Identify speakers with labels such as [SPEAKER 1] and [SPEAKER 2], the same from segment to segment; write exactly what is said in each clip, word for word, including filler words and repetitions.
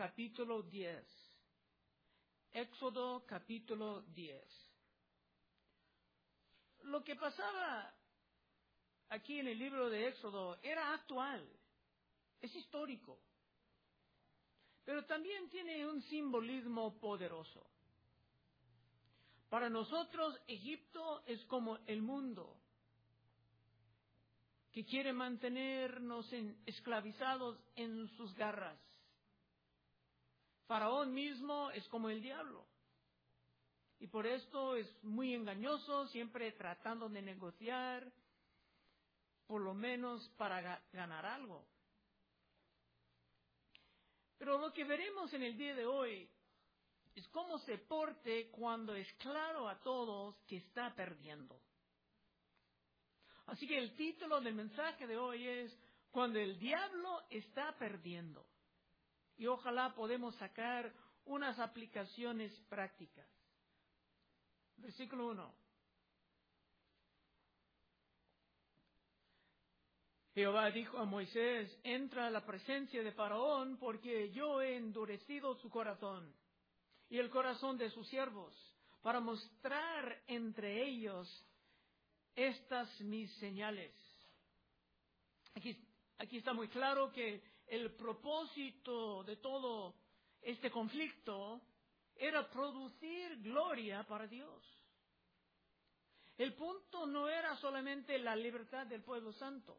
[SPEAKER 1] capítulo diez. Éxodo capítulo diez. Lo que pasaba aquí en el libro de Éxodo era actual, es histórico, pero también tiene un simbolismo poderoso. Para nosotros, Egipto es como el mundo, que quiere mantenernos en, esclavizados en sus garras. Faraón mismo es como el diablo. Y por esto es muy engañoso, siempre tratando de negociar, por lo menos para ga- ganar algo. Pero lo que veremos en el día de hoy es cómo se porte cuando es claro a todos que está perdiendo. Así que el título del mensaje de hoy es Cuando el diablo está perdiendo. Y ojalá podemos sacar unas aplicaciones prácticas. Versículo uno. Jehová dijo a Moisés, entra a la presencia de Faraón, porque yo he endurecido su corazón y el corazón de sus siervos, para mostrar entre ellos estas mis señales. Aquí, aquí está muy claro que el propósito de todo este conflicto era producir gloria para Dios. El punto no era solamente la libertad del pueblo santo.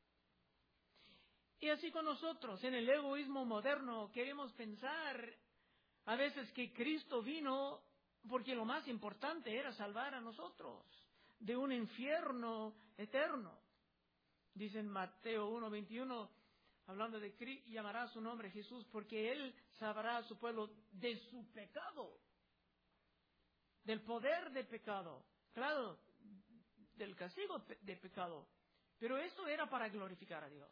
[SPEAKER 1] Y así con nosotros, en el egoísmo moderno, queremos pensar a veces que Cristo vino porque lo más importante era salvar a nosotros de un infierno eterno. Dice en Mateo uno veintiuno, hablando de Cristo, llamará su nombre Jesús, porque Él salvará a su pueblo de su pecado, del poder de pecado, claro, del castigo de pecado. Pero esto era para glorificar a Dios.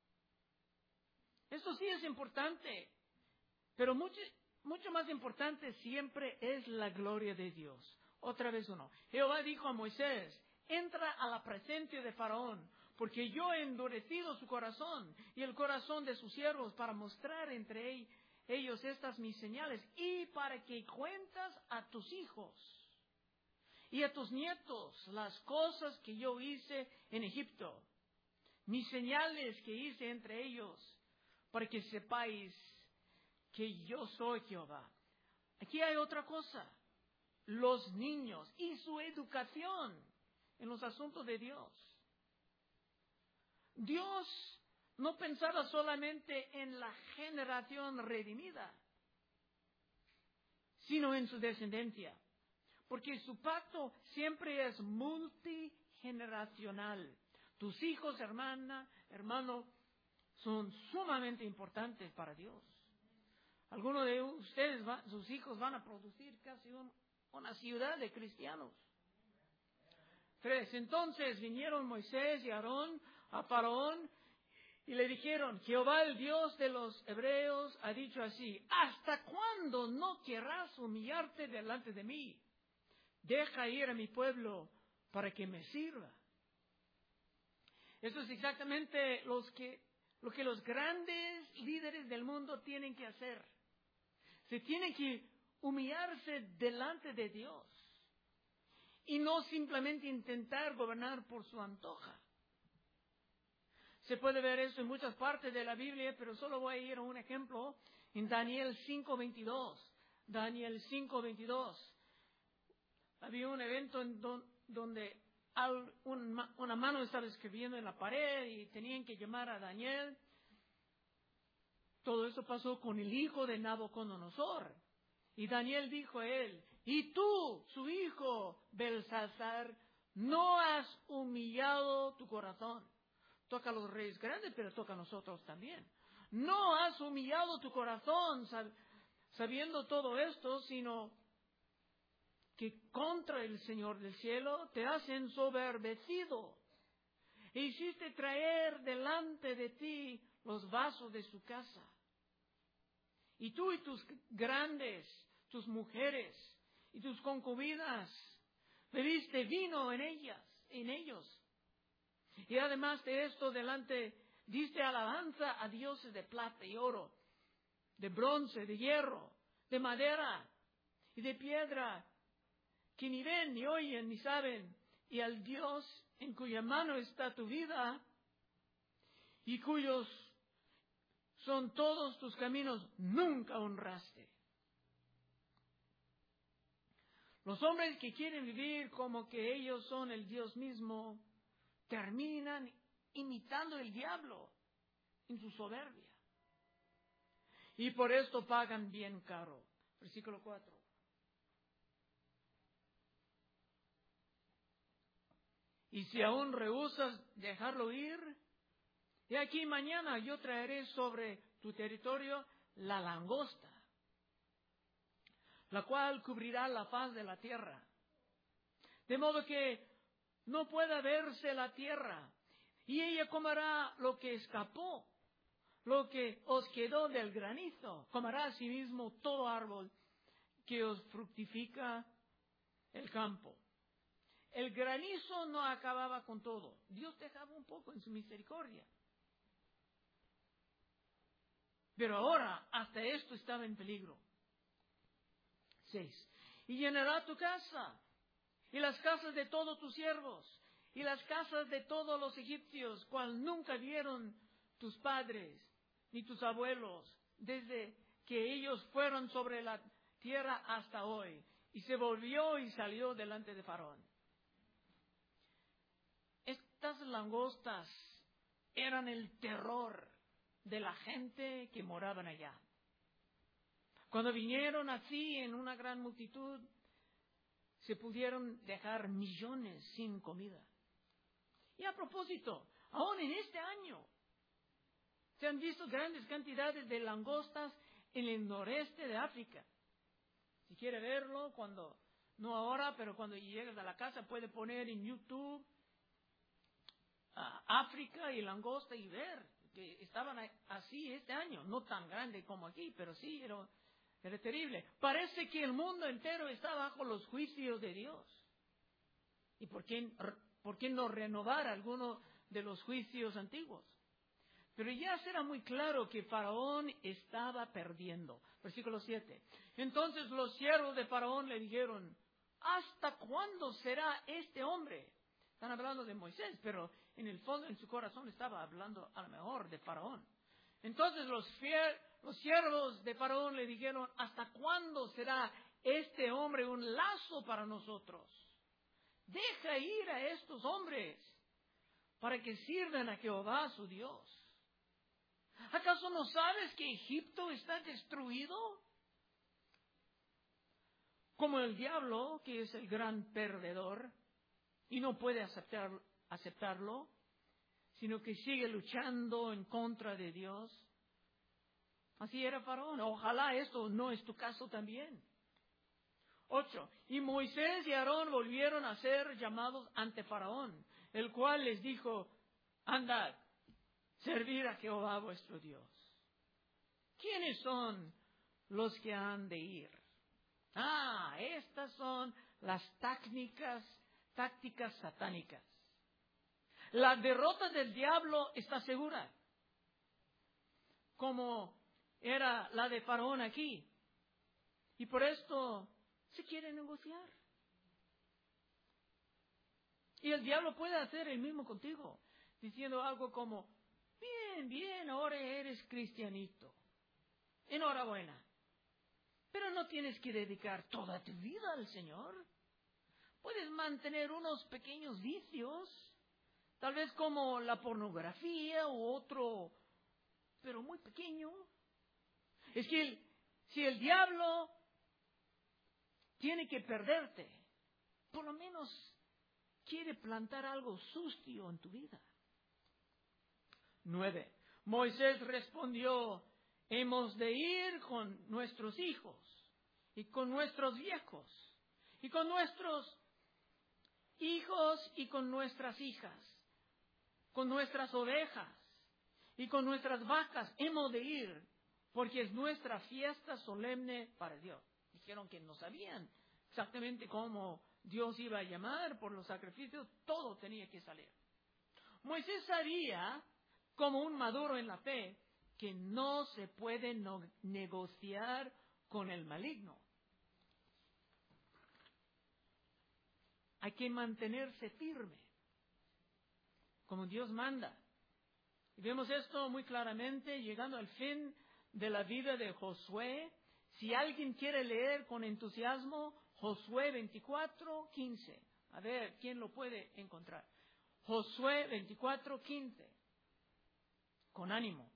[SPEAKER 1] Esto sí es importante, pero mucho, mucho más importante siempre es la gloria de Dios. Otra vez uno. Jehová dijo a Moisés, entra a la presencia de Faraón, porque yo he endurecido su corazón y el corazón de sus siervos para mostrar entre ellos estas mis señales y para que cuentas a tus hijos y a tus nietos las cosas que yo hice en Egipto, mis señales que hice entre ellos, para que sepáis que yo soy Jehová. Aquí hay otra cosa. Los niños y su educación en los asuntos de Dios. Dios no pensaba solamente en la generación redimida, sino en su descendencia. Porque su pacto siempre es multigeneracional. Tus hijos, hermana, hermano, son sumamente importantes para Dios. Algunos de ustedes, va, sus hijos van a producir casi un, una ciudad de cristianos. Tres. Entonces vinieron Moisés y Aarón a Faraón y le dijeron, Jehová el Dios de los hebreos ha dicho así, ¿hasta cuándo no querrás humillarte delante de mí? Deja ir a mi pueblo para que me sirva. Eso es exactamente los que, lo que los grandes líderes del mundo tienen que hacer. Se tienen que humillarse delante de Dios y no simplemente intentar gobernar por su antoja. Se puede ver eso en muchas partes de la Biblia, pero solo voy a ir a un ejemplo en Daniel cinco veintidós. Daniel cinco veintidós. Había un evento en don, donde al, un, una mano estaba escribiendo en la pared y tenían que llamar a Daniel. Todo eso pasó con el hijo de Nabucodonosor. Y Daniel dijo a él, y tú, su hijo, Belsasar, no has humillado tu corazón. Toca a los reyes grandes, pero toca a nosotros también. No has humillado tu corazón sabiendo todo esto, sino que contra el Señor del cielo te has ensoberbecido. E hiciste traer delante de ti los vasos de su casa. Y tú y tus grandes, tus mujeres y tus concubinas, bebiste vino en ellas, en ellos. Y además de esto, delante, diste alabanza a dioses de plata y oro, de bronce, de hierro, de madera y de piedra, que ni ven, ni oyen, ni saben, y al Dios en cuya mano está tu vida, y cuyos son todos tus caminos, nunca honraste. Los hombres que quieren vivir como que ellos son el Dios mismo, terminan imitando el diablo en su soberbia. Y por esto pagan bien caro. Versículo cuatro. Y si aún rehusas dejarlo ir, he aquí mañana yo traeré sobre tu territorio la langosta, la cual cubrirá la faz de la tierra, de modo que no pueda verse la tierra, y ella comerá lo que escapó, lo que os quedó del granizo, comerá asimismo todo árbol que os fructifica el campo. El granizo no acababa con todo. Dios dejaba un poco en su misericordia. Pero ahora hasta esto estaba en peligro. Seis. Y llenará tu casa, y las casas de todos tus siervos, y las casas de todos los egipcios, cual nunca vieron tus padres, ni tus abuelos, desde que ellos fueron sobre la tierra hasta hoy. Y se volvió y salió delante de Faraón. Estas langostas eran el terror de la gente que moraban allá. Cuando vinieron así en una gran multitud, se pudieron dejar millones sin comida. Y a propósito, aún en este año, se han visto grandes cantidades de langostas en el noreste de África. Si quiere verlo, cuando, no ahora, pero cuando llegues a la casa, puede poner en YouTube uh, África y langosta y ver que estaban así este año. No tan grande como aquí, pero sí, era, era terrible. Parece que el mundo entero está bajo los juicios de Dios. ¿Y por qué, por qué no renovar alguno de los juicios antiguos? Pero ya será muy claro que Faraón estaba perdiendo. Versículo siete. Entonces los siervos de Faraón le dijeron, ¿hasta cuándo será este hombre? Están hablando de Moisés, pero en el fondo, en su corazón, estaba hablando a lo mejor de Faraón. Entonces los, fiel, los siervos de Faraón le dijeron, ¿hasta cuándo será este hombre un lazo para nosotros? Deja ir a estos hombres para que sirvan a Jehová su Dios. ¿Acaso no sabes que Egipto está destruido? Como el diablo, que es el gran perdedor, y no puede aceptar, aceptarlo, sino que sigue luchando en contra de Dios. Así era Faraón. Ojalá esto no es tu caso también. Ocho. Y Moisés y Aarón volvieron a ser llamados ante Faraón, el cual les dijo, andad, servir a Jehová vuestro Dios. ¿Quiénes son los que han de ir? Ah, estas son las tácticas, tácticas satánicas. La derrota del diablo está segura, como era la de Faraón aquí. Y por esto se quiere negociar. Y el diablo puede hacer el mismo contigo, diciendo algo como, bien, bien, ahora eres cristianito. Enhorabuena. Pero no tienes que dedicar toda tu vida al Señor. Puedes mantener unos pequeños vicios, tal vez como la pornografía u otro, pero muy pequeño. Es que el, si el diablo tiene que perderte, por lo menos quiere plantar algo sucio en tu vida. Nueve. Moisés respondió, hemos de ir con nuestros hijos y con nuestros viejos y con nuestros hijos y con nuestras hijas, con nuestras ovejas y con nuestras vacas. Hemos de ir porque es nuestra fiesta solemne para Dios. Dijeron que no sabían exactamente cómo Dios iba a llamar por los sacrificios. Todo tenía que salir. Moisés sabía, como un maduro en la fe, que no se puede no negociar con el maligno. Hay que mantenerse firme, como Dios manda. Y vemos esto muy claramente llegando al fin de la vida de Josué. Si alguien quiere leer con entusiasmo, Josué veinticuatro, quince. A ver, ¿quién lo puede encontrar? Josué veinticuatro, quince. Con ánimo.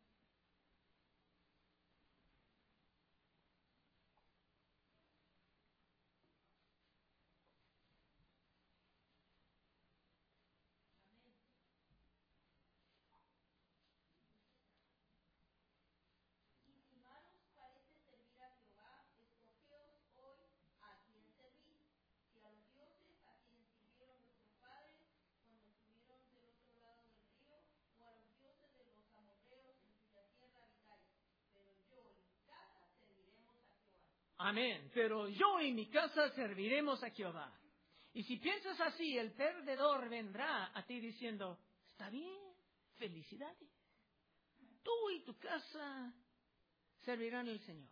[SPEAKER 1] Amén. Pero yo y mi casa serviremos a Jehová. Y si piensas así, el perdedor vendrá a ti diciendo, está bien, felicidades. Tú y tu casa servirán al Señor.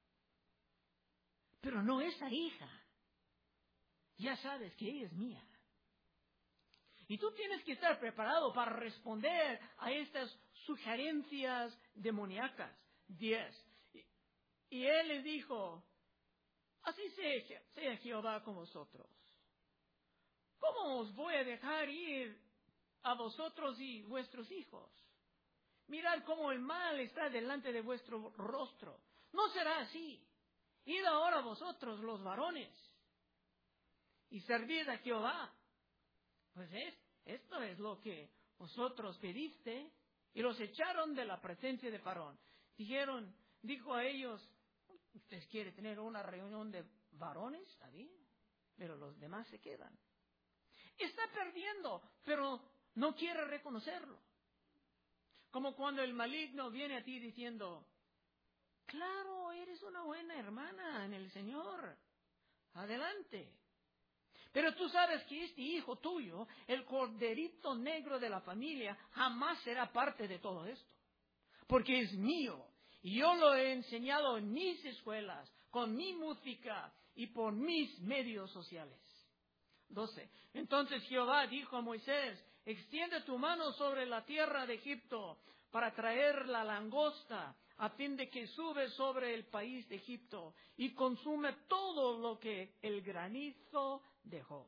[SPEAKER 1] Pero no esa hija. Ya sabes que ella es mía. Y tú tienes que estar preparado para responder a estas sugerencias demoníacas. Diez. Y, y él les dijo, así sea, sea Jehová con vosotros. ¿Cómo os voy a dejar ir a vosotros y vuestros hijos? Mirad cómo el mal está delante de vuestro rostro. No será así. Id ahora vosotros los varones y servid a Jehová. Pues es, esto es lo que vosotros pediste. Y los echaron de la presencia de Faraón. Dijeron, dijo a ellos, ¿ustedes quieren tener una reunión de varones? Está bien, pero los demás se quedan. Está perdiendo, pero no quiere reconocerlo. Como cuando el maligno viene a ti diciendo, claro, eres una buena hermana en el Señor. Adelante. Pero tú sabes que este hijo tuyo, el corderito negro de la familia, jamás será parte de todo esto. Porque es mío. Y yo lo he enseñado en mis escuelas, con mi música y por mis medios sociales. doce. Entonces Jehová dijo a Moisés, extiende tu mano sobre la tierra de Egipto para traer la langosta, a fin de que sube sobre el país de Egipto y consume todo lo que el granizo dejó.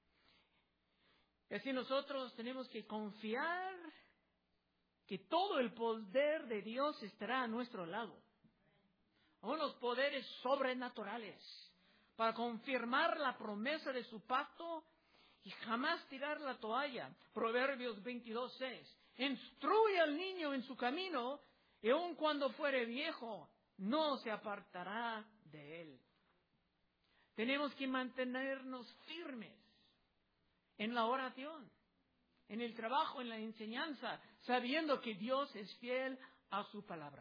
[SPEAKER 1] Y así nosotros tenemos que confiar que todo el poder de Dios estará a nuestro lado. Unos poderes sobrenaturales para confirmar la promesa de su pacto y jamás tirar la toalla. Proverbios veintidós, seis. Instruye al niño en su camino y aun cuando fuere viejo no se apartará de él. Tenemos que mantenernos firmes en la oración, en el trabajo, en la enseñanza, sabiendo que Dios es fiel a su palabra.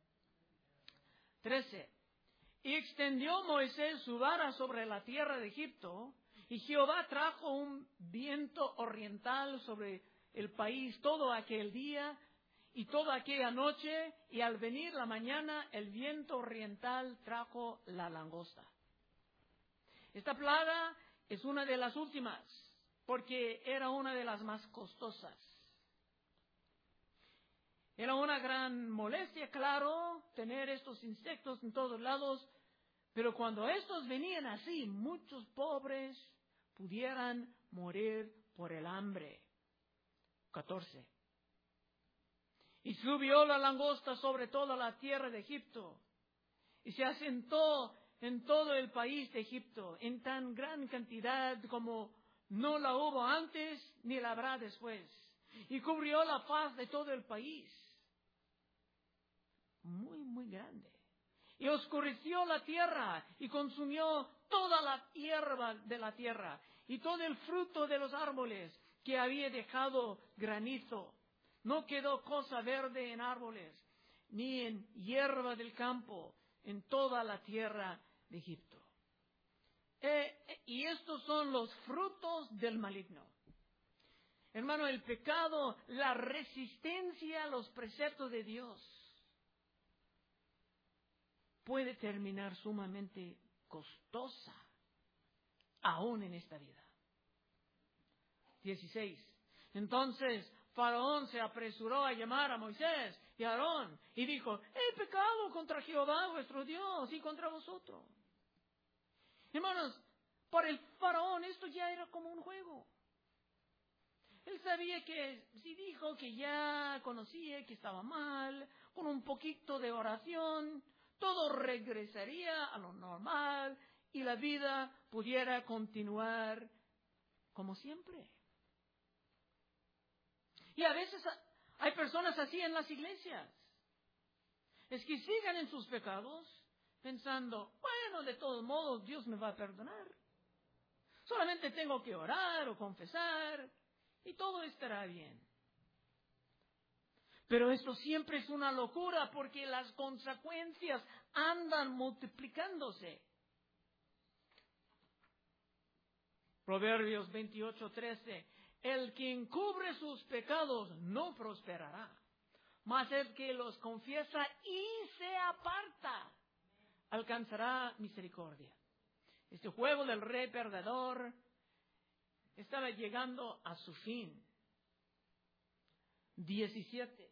[SPEAKER 1] trece. Y extendió Moisés su vara sobre la tierra de Egipto, y Jehová trajo un viento oriental sobre el país todo aquel día y toda aquella noche, y al venir la mañana el viento oriental trajo la langosta. Esta plaga es una de las últimas, porque era una de las más costosas. Era una gran molestia, claro, tener estos insectos en todos lados, pero cuando estos venían así, muchos pobres pudieran morir por el hambre. catorce. Y subió la langosta sobre toda la tierra de Egipto, y se asentó en todo el país de Egipto, en tan gran cantidad como no la hubo antes ni la habrá después, y cubrió la faz de todo el país. Muy, muy grande. Y oscureció la tierra y consumió toda la hierba de la tierra y todo el fruto de los árboles que había dejado granizo. No quedó cosa verde en árboles, ni en hierba del campo, en toda la tierra de Egipto. Eh, y estos son los frutos del maligno. Hermano, el pecado, la resistencia a los preceptos de Dios, puede terminar sumamente costosa, aún en esta vida. dieciséis. Entonces Faraón se apresuró a llamar a Moisés y a Aarón y dijo: he pecado contra Jehová vuestro Dios y contra vosotros. Hermanos, para el Faraón esto ya era como un juego. Él sabía que si dijo que ya conocía que estaba mal, con un poquito de oración, todo regresaría a lo normal y la vida pudiera continuar como siempre. Y a veces hay personas así en las iglesias. Es que sigan en sus pecados pensando: bueno, de todos modos Dios me va a perdonar. Solamente tengo que orar o confesar y todo estará bien. Pero esto siempre es una locura porque las consecuencias andan multiplicándose. Proverbios veintiocho, trece. El que encubre sus pecados no prosperará, mas el que los confiesa y se aparta alcanzará misericordia. Este juego del rey perdedor estaba llegando a su fin. diecisiete.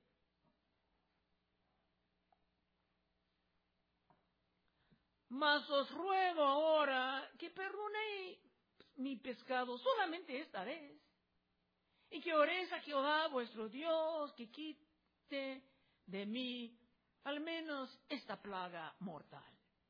[SPEAKER 1] Mas os ruego ahora que perdonéis mi pecado solamente esta vez, y que oréis a Jehová vuestro Dios, que quite de mí al menos esta plaga mortal.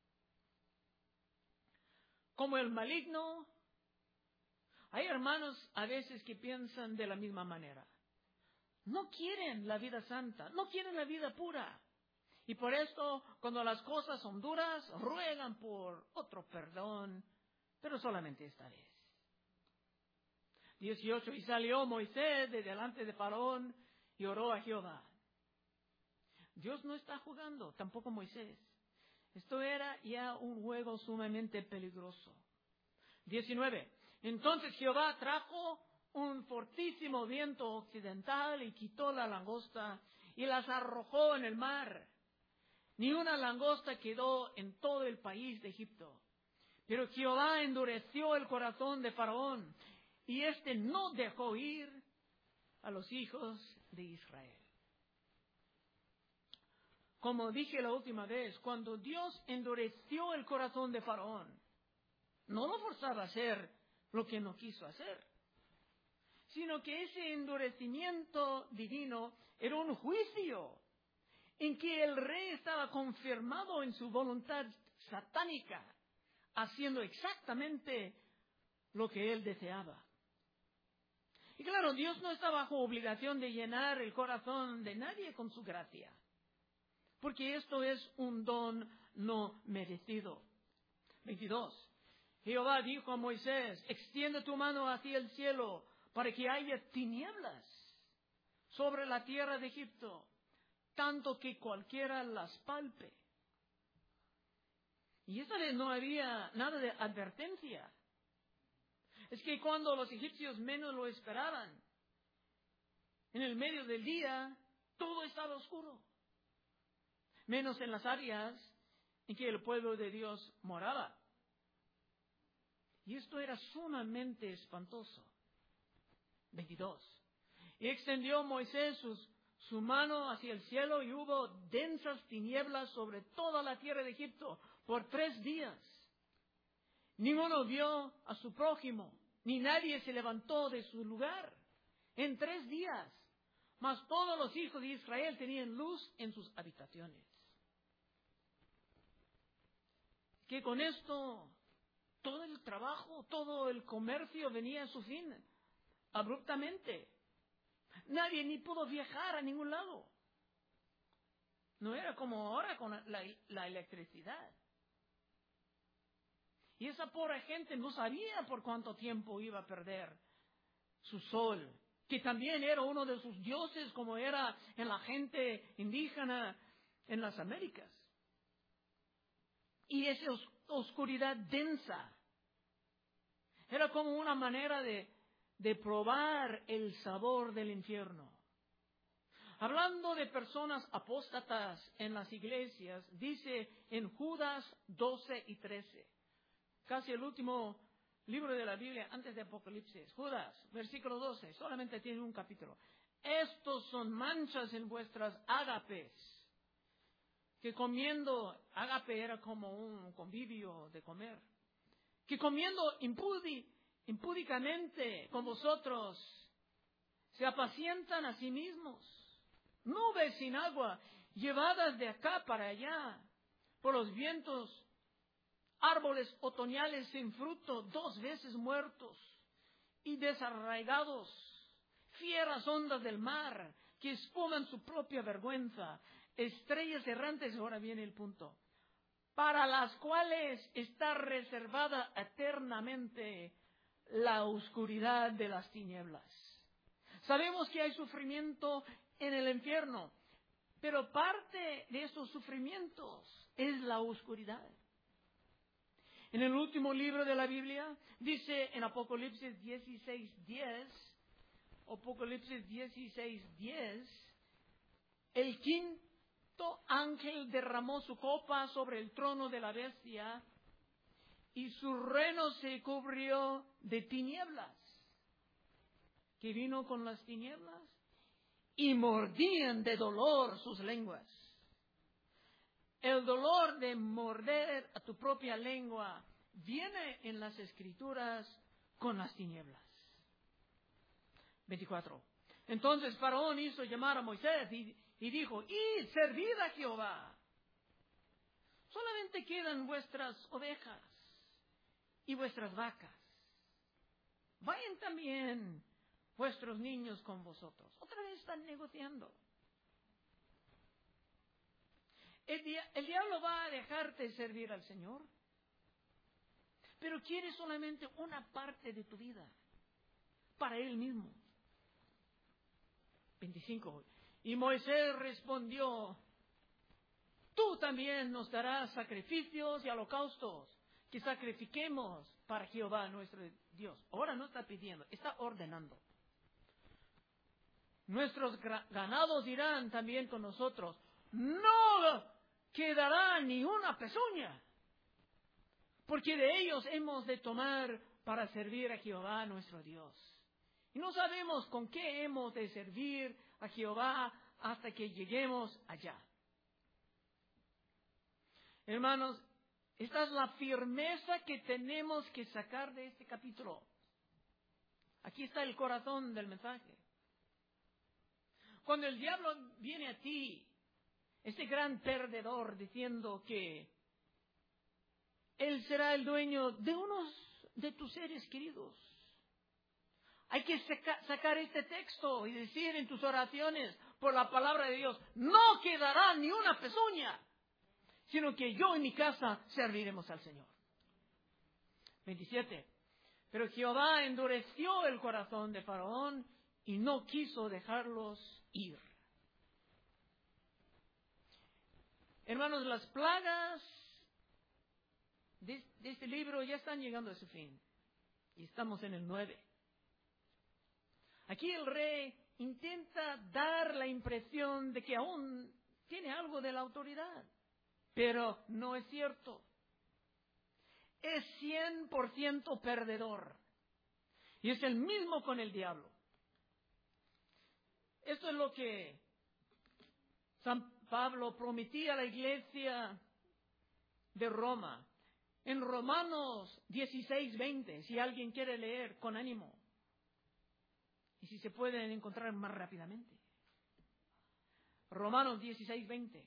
[SPEAKER 1] Como el maligno, hay hermanos a veces que piensan de la misma manera. No quieren la vida santa, no quieren la vida pura. Y por esto, cuando las cosas son duras, ruegan por otro perdón, pero solamente esta vez. dieciocho. Y salió Moisés de delante de Faraón y oró a Jehová. Dios no está jugando, tampoco Moisés. Esto era ya un juego sumamente peligroso. diecinueve. Entonces Jehová trajo un fortísimo viento occidental y quitó la langosta y las arrojó en el mar. Ni una langosta quedó en todo el país de Egipto. Pero Jehová endureció el corazón de Faraón y éste no dejó ir a los hijos de Israel. Como dije la última vez, cuando Dios endureció el corazón de Faraón, no lo forzaba a hacer lo que no quiso hacer, sino que ese endurecimiento divino era un juicio en que el rey estaba confirmado en su voluntad satánica, haciendo exactamente lo que él deseaba. Y claro, Dios no está bajo obligación de llenar el corazón de nadie con su gracia, porque esto es un don no merecido. veintidós. Jehová dijo a Moisés: extiende tu mano hacia el cielo para que haya tinieblas sobre la tierra de Egipto, tanto que cualquiera las palpe. Y esta vez no había nada de advertencia. Es que cuando los egipcios menos lo esperaban, en el medio del día, todo estaba oscuro, menos en las áreas en que el pueblo de Dios moraba. Y esto era sumamente espantoso. veintidós. Y extendió Moisés sus, su mano hacia el cielo y hubo densas tinieblas sobre toda la tierra de Egipto por tres días. Ninguno vio a su prójimo, ni nadie se levantó de su lugar en tres días. Mas todos los hijos de Israel tenían luz en sus habitaciones. Que con esto todo el trabajo, todo el comercio venía a su fin abruptamente. Nadie ni pudo viajar a ningún lado. No era como ahora con la, la electricidad. Y esa pobre gente no sabía por cuánto tiempo iba a perder su sol, que también era uno de sus dioses, como era en la gente indígena en las Américas. Y esa os, oscuridad densa era como una manera de, de probar el sabor del infierno. Hablando de personas apóstatas en las iglesias, dice en Judas doce y trece, casi el último libro de la Biblia antes de Apocalipsis. Judas, versículo doce, solamente tiene un capítulo. Estos son manchas en vuestras ágapes, que comiendo, ágape era como un convivio de comer, que comiendo impudi, impúdicamente con vosotros se apacientan a sí mismos. Nubes sin agua, llevadas de acá para allá por los vientos, árboles otoñales sin fruto, dos veces muertos y desarraigados, fieras ondas del mar que espuman su propia vergüenza, estrellas errantes, ahora viene el punto, para las cuales está reservada eternamente la oscuridad de las tinieblas. Sabemos que hay sufrimiento en el infierno, pero parte de esos sufrimientos es la oscuridad. En el último libro de la Biblia, dice en Apocalipsis dieciséis diez, Apocalipsis dieciséis diez, el quinto ángel derramó su copa sobre el trono de la bestia y su reino se cubrió de tinieblas. ¿Qué vino con las tinieblas? Y mordían de dolor sus lenguas. El dolor de morder a tu propia lengua viene en las Escrituras con las tinieblas. veinticuatro. Entonces Faraón hizo llamar a Moisés y, y dijo, id, servid a Jehová. Solamente quedan vuestras ovejas y vuestras vacas. Vayan también vuestros niños con vosotros. Otra vez están negociando. El, dia- el diablo va a dejarte servir al Señor, pero quiere solamente una parte de tu vida para Él mismo. veinticinco. Y Moisés respondió, tú también nos darás sacrificios y holocaustos que sacrifiquemos para Jehová nuestro Dios. Ahora no está pidiendo, está ordenando. Nuestros gra- ganados irán también con nosotros. No quedará ni una pezuña, porque de ellos hemos de tomar para servir a Jehová nuestro Dios. Y no sabemos con qué hemos de servir a Jehová hasta que lleguemos allá. Hermanos, esta es la firmeza que tenemos que sacar de este capítulo. Aquí está el corazón del mensaje. Cuando el diablo viene a ti, este gran perdedor, diciendo que él será el dueño de unos de tus seres queridos, hay que saca, sacar este texto y decir en tus oraciones por la palabra de Dios, no quedará ni una pezuña, sino que yo y mi casa serviremos al Señor. veintisiete. Pero Jehová endureció el corazón de Faraón y no quiso dejarlos ir. Hermanos, las plagas de, de este libro ya están llegando a su fin. Y estamos en el nueve. Aquí el rey intenta dar la impresión de que aún tiene algo de la autoridad. Pero no es cierto. Es cien por ciento perdedor. Y es el mismo con el diablo. Esto es lo que San Pablo prometía a la iglesia de Roma. En Romanos dieciséis veinte, si alguien quiere leer, con ánimo. Y si se pueden encontrar más rápidamente. Romanos dieciséis veinte.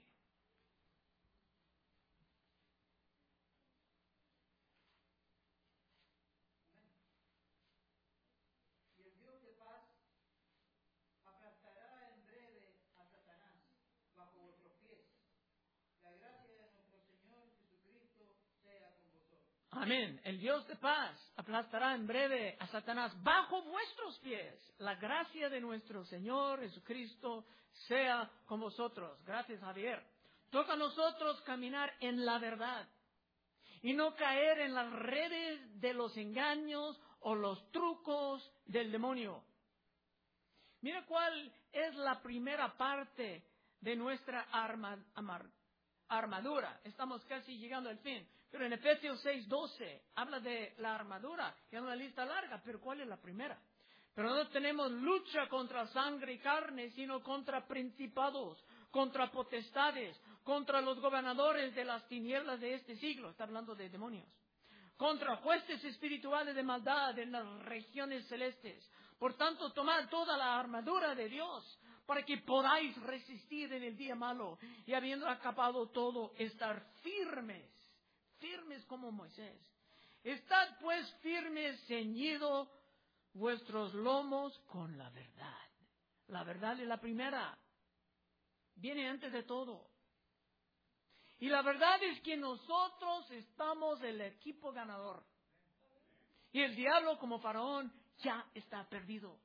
[SPEAKER 1] Amén. El Dios de paz aplastará en breve a Satanás bajo vuestros pies. La gracia de nuestro Señor Jesucristo sea con vosotros. Gracias, Javier. Toca a nosotros caminar en la verdad y no caer en las redes de los engaños o los trucos del demonio. Mira cuál es la primera parte de nuestra arma, amar, armadura. Estamos casi llegando al fin. Pero en Efesios seis doce habla de la armadura, que es una lista larga, pero ¿cuál es la primera? Pero no tenemos lucha contra sangre y carne, sino contra principados, contra potestades, contra los gobernadores de las tinieblas de este siglo. Está hablando de demonios. Contra jueces espirituales de maldad en las regiones celestes. Por tanto, tomad toda la armadura de Dios para que podáis resistir en el día malo y habiendo acabado todo, estar firmes, firmes como Moisés. Estad pues firmes, ceñidos vuestros lomos con la verdad. La verdad es la primera. Viene antes de todo. Y la verdad es que nosotros estamos el equipo ganador. Y el diablo, como faraón, ya está perdido.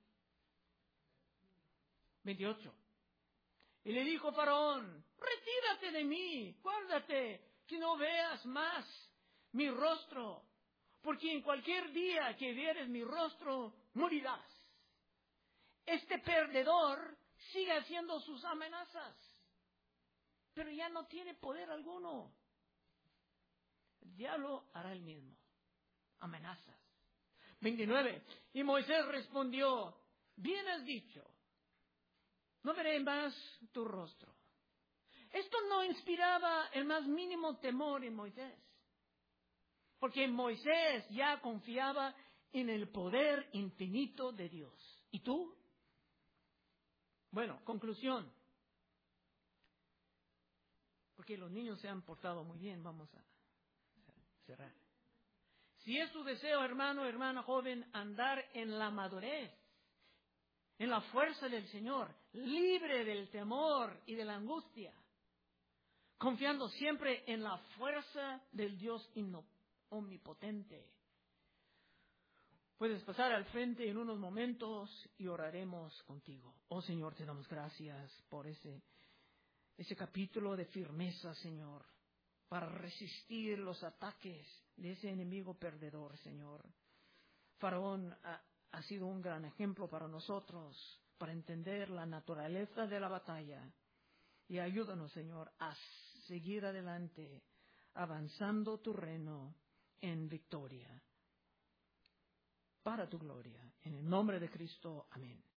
[SPEAKER 1] veintiocho. Y le dijo Faraón, retírate de mí, guárdate, que no veas más mi rostro, porque en cualquier día que vieres mi rostro, morirás. Este perdedor sigue haciendo sus amenazas, pero ya no tiene poder alguno. El diablo hará el mismo. Amenazas. veintinueve. Y Moisés respondió, bien has dicho, no veré más tu rostro. Esto no inspiraba el más mínimo temor en Moisés, porque Moisés ya confiaba en el poder infinito de Dios. ¿Y tú? Bueno, conclusión. Porque los niños se han portado muy bien, vamos a cerrar. Si es tu deseo, hermano, hermana joven, andar en la madurez, en la fuerza del Señor, libre del temor y de la angustia, confiando siempre en la fuerza del Dios omnipotente, puedes pasar al frente en unos momentos y oraremos contigo. Oh Señor, te damos gracias por ese, ese capítulo de firmeza, Señor, para resistir los ataques de ese enemigo perdedor, Señor. Faraón ha, ha sido un gran ejemplo para nosotros, para entender la naturaleza de la batalla. Y ayúdanos, Señor, a seguir adelante, avanzando tu reino en victoria. Para tu gloria. En el nombre de Cristo. Amén.